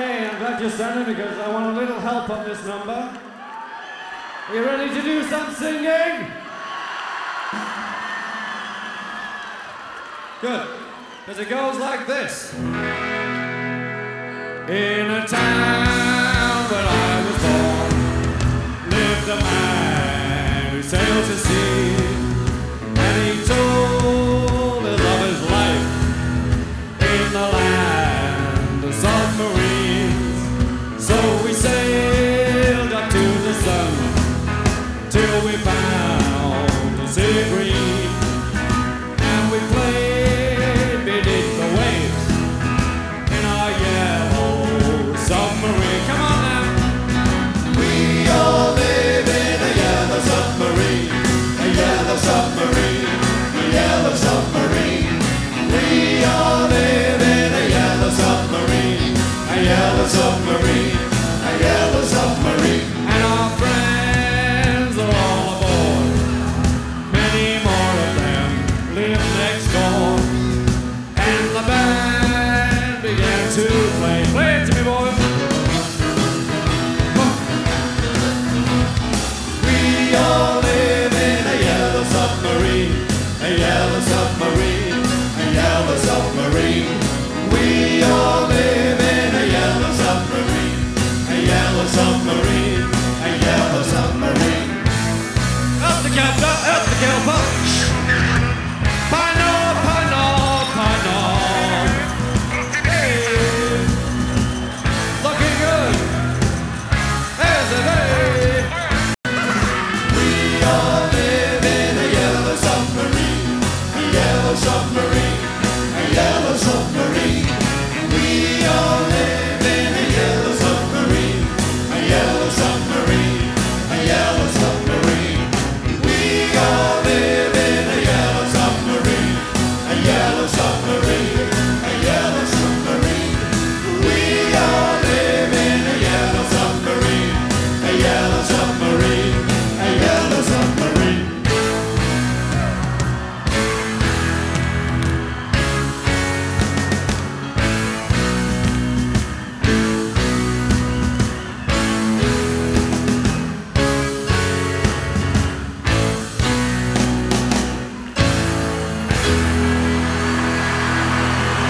Okay, I'm glad you're standing because I want a little help on this number. Are you ready to do some singing? Good, because it goes like this. In a town where I was born, lived a man who sailed to sea.